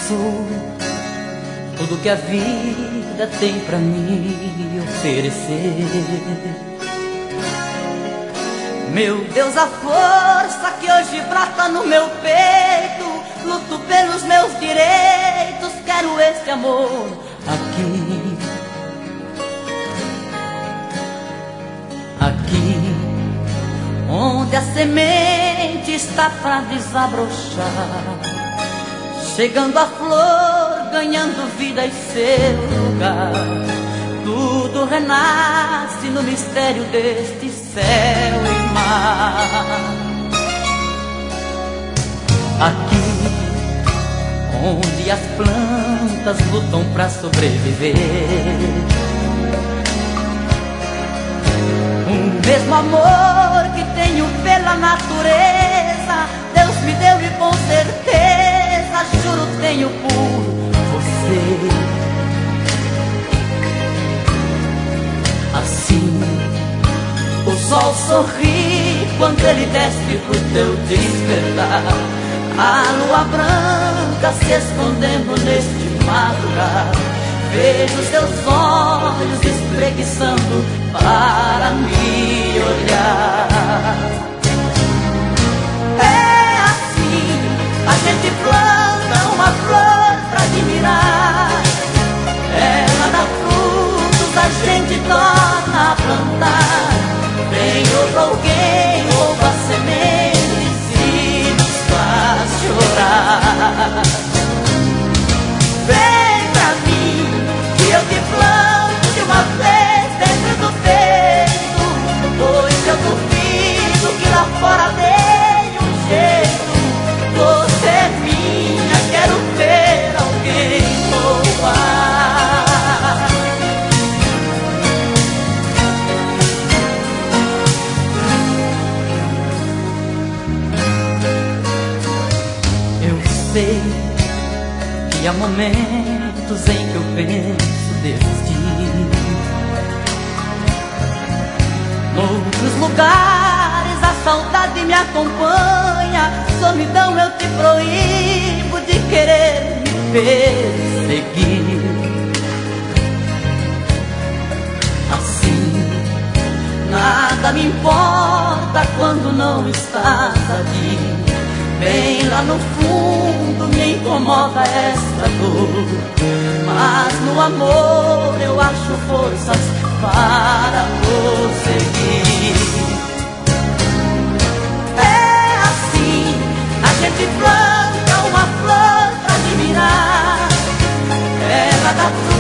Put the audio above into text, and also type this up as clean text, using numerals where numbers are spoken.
sou tudo que a vida tem pra me oferecer. Meu Deus, a força que hoje brota no meu peito, luto pelos meus direitos, quero este amor aqui. Aqui, onde a semente está pra desabrochar, chegando a flor, ganhando vida e seu lugar. Tudo renasce no mistério deste céu e mar. Aqui, onde as plantas lutam pra sobreviver, o mesmo amor que tenho pela natureza, Deus me deu e com certeza, juro, tenho por você. Assim, o sol sorri quando ele desce pro teu despertar, a lua branca se escondendo neste madrugar. Vejo seus olhos espreguiçando para me olhar. É assim, a gente planta uma flor pra admirar, ela dá frutos, a gente torna a plantar. Vem outro alguém, rouba a semente e nos faz chorar. Vem pra mim, que eu te planto de uma vez dentro do peito, pois eu duvido que lá fora tem um jeito. Você é minha, quero ver alguém roubar. Eu sei que há momentos em que eu penso desistir, noutros lugares a saudade me acompanha, solidão eu te proíbo de querer me perseguir. Assim, nada me importa quando não estás ali. Bem lá no fundo me incomoda esta dor, mas no amor eu acho forças para prosseguir. É assim, a gente planta uma flor pra admirar, ela dá frutos,